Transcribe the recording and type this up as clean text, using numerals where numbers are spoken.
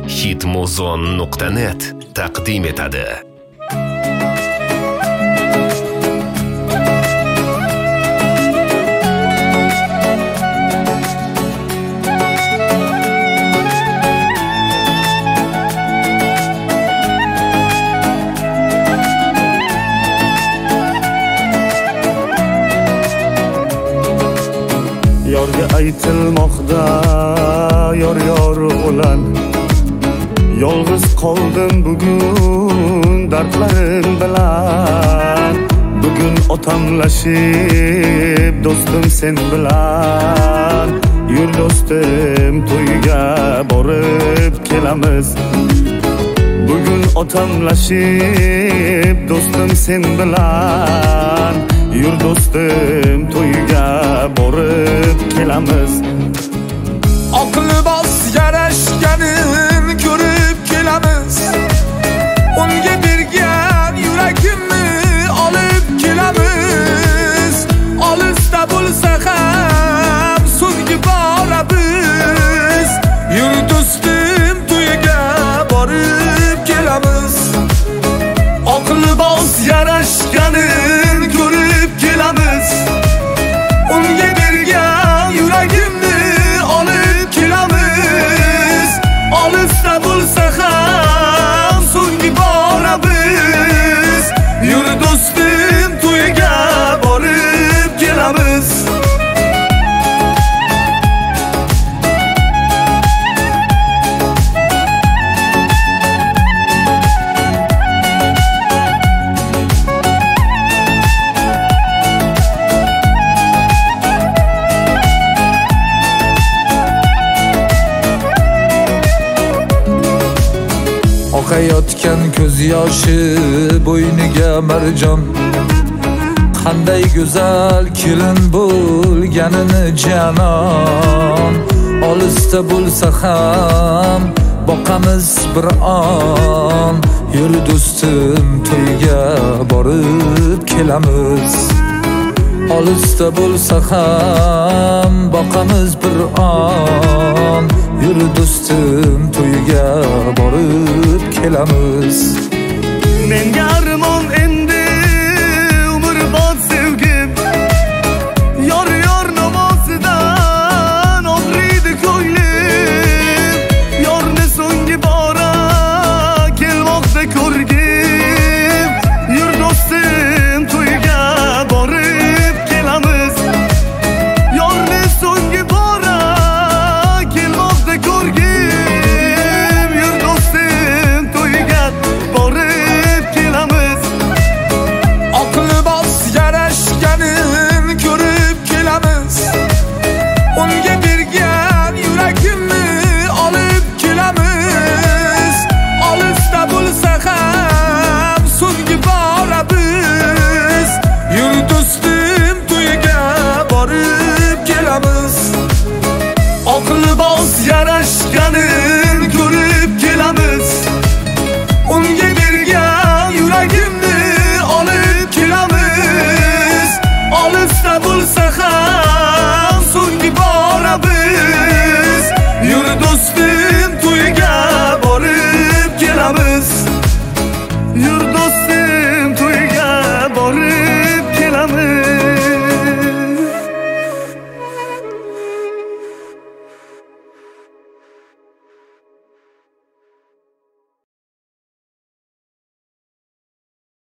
hitmuzon.net taqdim etadi. Yorga aytilmoqda yor o'lan, yolg'iz qoldim bugun dardlarim bilan. Bugun otamlashib do'stim sen bilan, yur do'stim to'yga borib kelamiz. Bugun otamlashib do'stim sen bilan, yur do'stim to'yga borib kelamiz. Oq libos yarashganin ko'rib kelamiz. Unga bergan yuragimni olib kelamiz. Olisda bo'lsa ham so'nggi bora biz, yur do'stim to'yga borib kelamiz. Oq libos yarashganin ko'rib kelamiz. Unga bergan yuragimni olib kelamiz. Olisda bo'lsa ham so'nggi bora biz, yur do'stim to'yga borib kelamiz. Oqayotgan ko'z yoshi bo'yniga marjon, qanday go'zal kelin bo'lganini janon. Olisda bo'lsa ham boqamiz bir on, yur do'stim to'yga borib kelamiz. Olisda bo'lsa ham boqamiz bir on, yur do'stim to'yga borib kelamiz. Menga